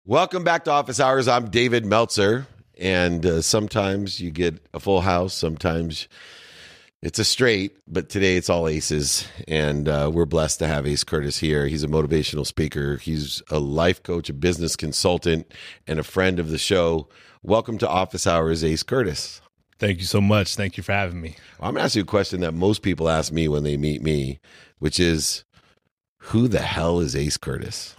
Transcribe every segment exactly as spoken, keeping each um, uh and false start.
Welcome back to Office Hours. I'm David Meltzer, and uh, sometimes you get a full house, sometimes it's a straight, but today it's all aces, and uh, we're blessed to have Ace Curtis here. He's a motivational speaker. He's a life coach, a business consultant, and a friend of the show. Welcome to Office Hours, Ace Curtis. Thank you so much. Thank you for having me. I'm going to ask you a question that most people ask me when they meet me, which is, who the hell is Ace Curtis?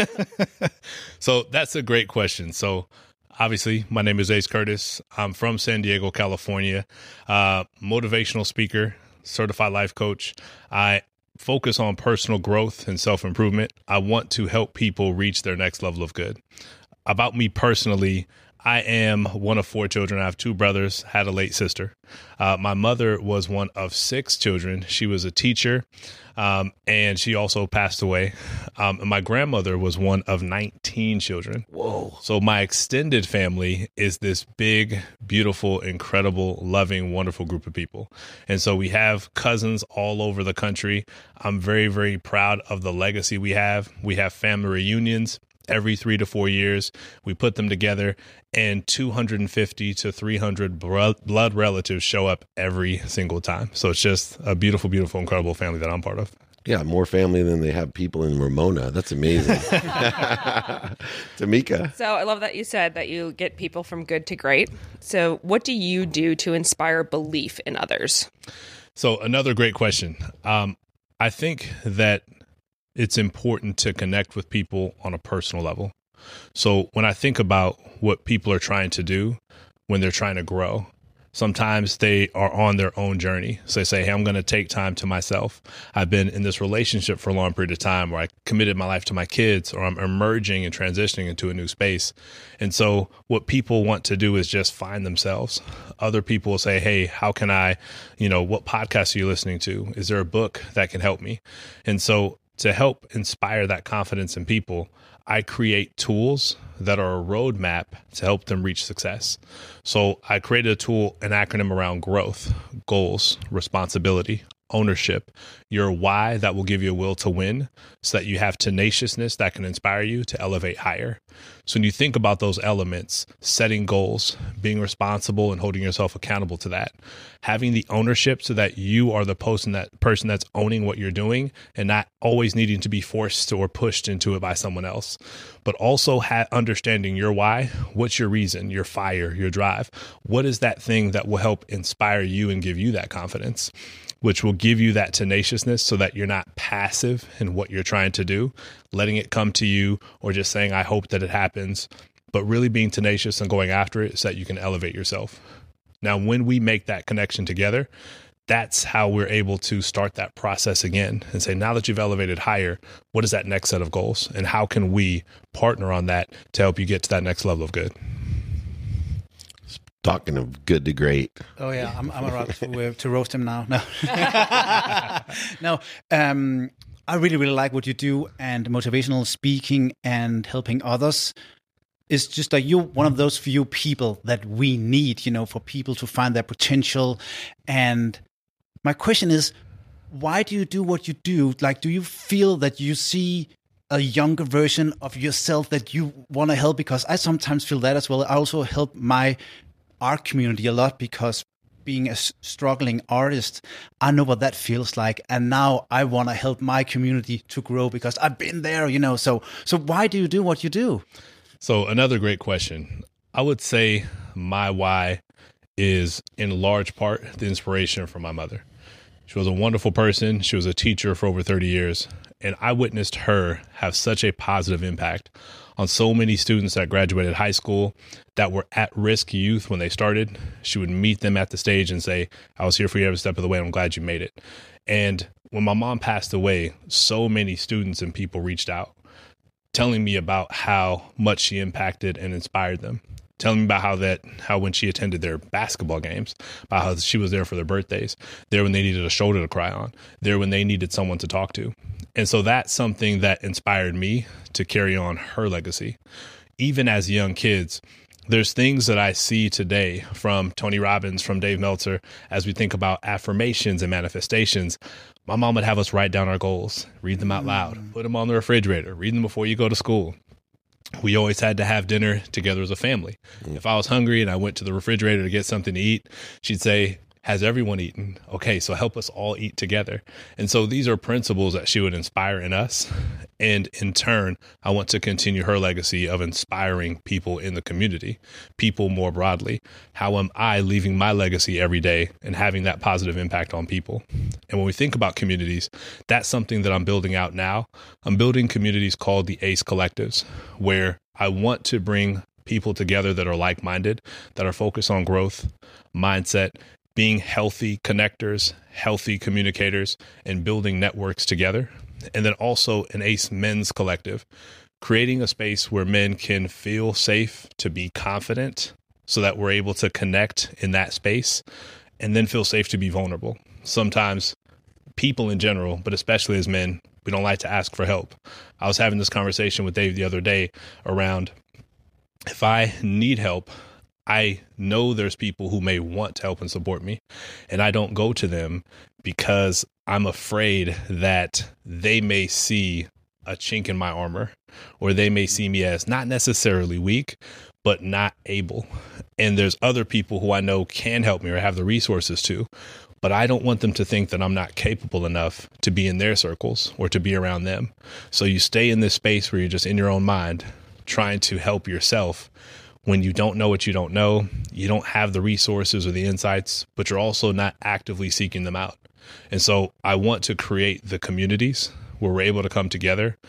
So that's a great question. So obviously, my name is Ace Curtis. I'm from San Diego, California. Uh, motivational speaker, certified life coach. I focus on personal growth and self-improvement. I want to help people reach their next level of good. About me personally, I am one of four children. I have two brothers, had a late sister. Uh, my mother was one of six children. She was a teacher, um, and she also passed away. Um, and my grandmother was one of nineteen children. Whoa. So my extended family is this big, beautiful, incredible, loving, wonderful group of people. And so we have cousins all over the country. I'm very, very proud of the legacy we have. We have family reunions every three to four years. We put them together, and two hundred fifty to three hundred blood relatives show up every single time. So it's just a beautiful, beautiful, incredible family that I'm part of. Yeah, more family than they have people in Ramona. That's amazing. Tamika. So I love that you said that you get people from good to great. So what do you do to inspire belief in others? So another great question. Um, I think that it's important to connect with people on a personal level. So when I think about what people are trying to do when they're trying to grow, sometimes they are on their own journey. So they say, hey, I'm going to take time to myself. I've been in this relationship for a long period of time where I committed my life to my kids, or I'm emerging and transitioning into a new space. And so what people want to do is just find themselves. Other people will say, hey, how can I, you know, what podcast are you listening to? Is there a book that can help me? And so to help inspire that confidence in people, I create tools that are a roadmap to help them reach success. So I created a tool, an acronym around growth, goals, responsibility, ownership, your why that will give you a will to win, so that you have tenaciousness that can inspire you to elevate higher. So when you think about those elements, setting goals, being responsible and holding yourself accountable to that, having the ownership so that you are the person that person that's owning what you're doing and not always needing to be forced or pushed into it by someone else, but also ha- understanding your why, what's your reason, your fire, your drive, what is that thing that will help inspire you and give you that confidence, which will give you that tenaciousness so that you're not passive in what you're trying to do, letting it come to you, or just saying, I hope that it happens, but really being tenacious and going after it so that you can elevate yourself. Now, when we make that connection together, that's how we're able to start that process again and say, now that you've elevated higher, what is that next set of goals? And how can we partner on that to help you get to that next level of good? Talking of good to great. Oh yeah, I'm, I'm about to, uh, to roast him now. No, no. Um, I really, really like what you do, and motivational speaking and helping others is just like you're one of those few people that we need, you know, for people to find their potential. And my question is, why do you do what you do? Like, do you feel that you see a younger version of yourself that you want to help? Because I sometimes feel that as well. I also help my art community a lot, because being a struggling artist, I know what that feels like, and now I want to help my community to grow because I've been there, you know. So, so why do you do what you do? So another great question. I would say my why is in large part the inspiration from my mother. She was a wonderful person. She was a teacher for over thirty years, and I witnessed her have such a positive impact on so many students that graduated high school that were at-risk youth when they started. She would meet them at the stage and say, I was here for you every step of the way. I'm glad you made it. And when my mom passed away, so many students and people reached out, telling me about how much she impacted and inspired them, telling me about how that, how when she attended their basketball games, about how she was there for their birthdays, there when they needed a shoulder to cry on, there when they needed someone to talk to. And so that's something that inspired me to carry on her legacy. Even as young kids, there's things that I see today from Tony Robbins, from Dave Meltzer, as we think about affirmations and manifestations. My mom would have us write down our goals, read them out loud, put them on the refrigerator, read them before you go to school. we always had to have dinner together as a family. Mm. If I was hungry and I went to the refrigerator to get something to eat, she'd say, has everyone eaten? Okay, so help us all eat together. And so these are principles that she would inspire in us. And in turn, I want to continue her legacy of inspiring people in the community, people more broadly. How am I leaving my legacy every day and having that positive impact on people? And when we think about communities, that's something that I'm building out now. I'm building communities called the ACE Collectives, where I want to bring people together that are like-minded, that are focused on growth, mindset, being healthy connectors, healthy communicators, and building networks together. And then also an ACE Men's Collective, creating a space where men can feel safe to be confident so that we're able to connect in that space and then feel safe to be vulnerable. Sometimes people in general, but especially as men, we don't like to ask for help. I was having this conversation with Dave the other day around if I need help, I know there's people who may want to help and support me, and I don't go to them because I'm afraid that they may see a chink in my armor, or they may see me as not necessarily weak, but not able. And there's other people who I know can help me or have the resources to, but I don't want them to think that I'm not capable enough to be in their circles or to be around them. So you stay in this space where you're just in your own mind, trying to help yourself when you don't know what you don't know, you don't have the resources or the insights, but you're also not actively seeking them out. And so I want to create the communities where we're able to come together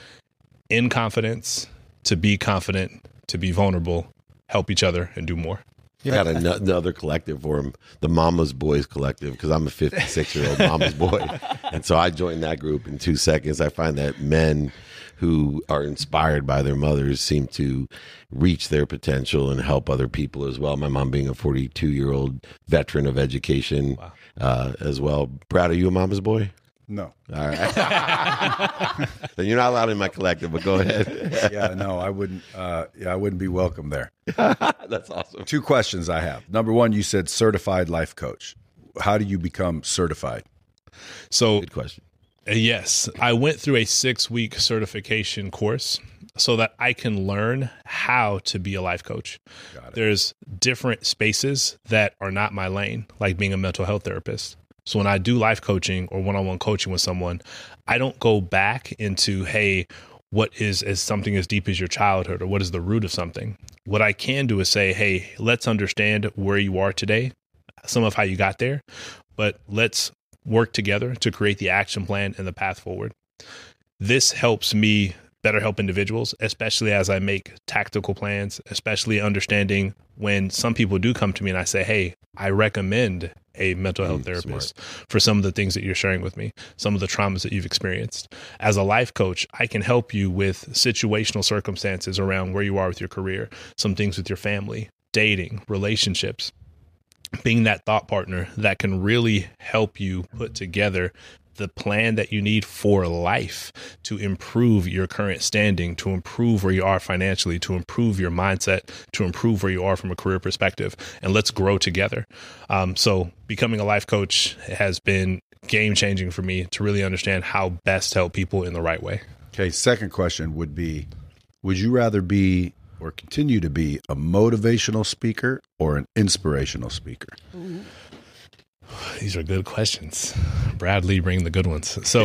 in confidence, to be confident, to be vulnerable, help each other, and do more. I got an- another collective for him, the Mama's Boys Collective, because I'm a fifty-six-year-old mama's boy. And so I joined that group in two seconds. I find that men who are inspired by their mothers seem to reach their potential and help other people as well. My mom being a forty-two-year-old veteran of education. Wow. uh, as well. Brad, are you a mama's boy? No. All right. Then you're not allowed in my collective, but go ahead. Yeah, no, I wouldn't. Uh, yeah, I wouldn't be welcome there. That's awesome. Two questions I have. Number one, you said certified life coach. How do you become certified? So, Good question. Uh, yes, I went through a six-week certification course so that I can learn how to be a life coach. Got it. There's different spaces that are not my lane, like being a mental health therapist. So when I do life coaching or one-on-one coaching with someone, I don't go back into, hey, what is, is something as deep as your childhood, or what is the root of something? What I can do is say, hey, let's understand where you are today, some of how you got there, but let's work together to create the action plan and the path forward. This helps me better help individuals, especially as I make tactical plans, especially understanding when some people do come to me and I say, hey, I recommend a mental health mm, therapist smart. for some of the things that you're sharing with me, some of the traumas that you've experienced. As a life coach, I can help you with situational circumstances around where you are with your career, some things with your family, dating, relationships, being that thought partner that can really help you put together the plan that you need for life to improve your current standing, to improve where you are financially, to improve your mindset, to improve where you are from a career perspective, and let's grow together. Um, so becoming a life coach has been game changing for me to really understand how best to help people in the right way. Okay. Second question would be, would you rather be or continue to be a motivational speaker or an inspirational speaker? Mm-hmm. These are good questions. Bradley, bring the good ones. So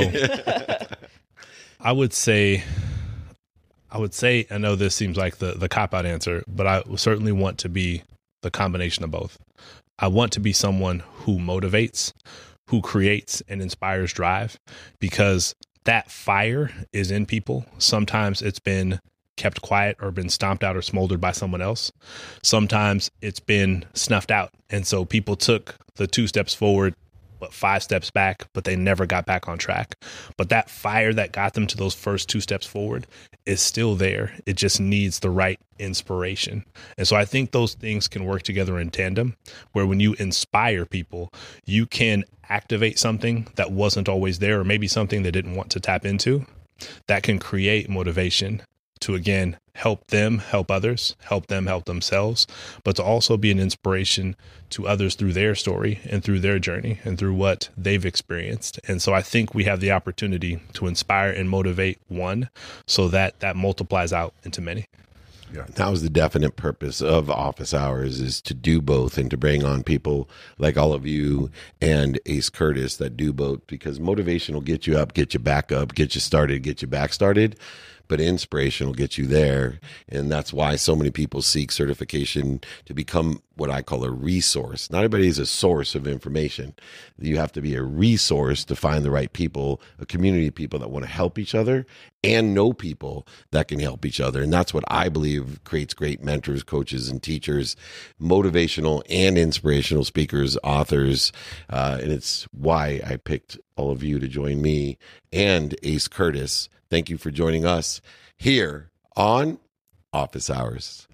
I would say, I would say, I know this seems like the, the cop-out answer, but I certainly want to be the combination of both. I want to be someone who motivates, who creates and inspires drive, because that fire is in people. Sometimes it's been kept quiet or been stomped out or smoldered by someone else. Sometimes it's been snuffed out. And so people took the two steps forward, but five steps back, but they never got back on track. But that fire that got them to those first two steps forward is still there. It just needs the right inspiration. And so I think those things can work together in tandem, where when you inspire people, you can activate something that wasn't always there, or maybe something they didn't want to tap into, that can create motivation to, again, help them help others, help them help themselves, but to also be an inspiration to others through their story and through their journey and through what they've experienced. And so I think we have the opportunity to inspire and motivate one so that that multiplies out into many. Yeah. That was the definite purpose of office hours, is to do both and to bring on people like all of you and Ace Curtis that do both, because motivation will get you up, get you back up, get you started, get you back started. But inspiration will get you there. And that's why so many people seek certification to become what I call a resource. Not everybody is a source of information. You have to be a resource to find the right people, a community of people that want to help each other and know people that can help each other. And that's what I believe creates great mentors, coaches, and teachers, motivational and inspirational speakers, authors. Uh, and it's why I picked all of you to join me and Ace Curtis. Thank you for joining us here on Office Hours.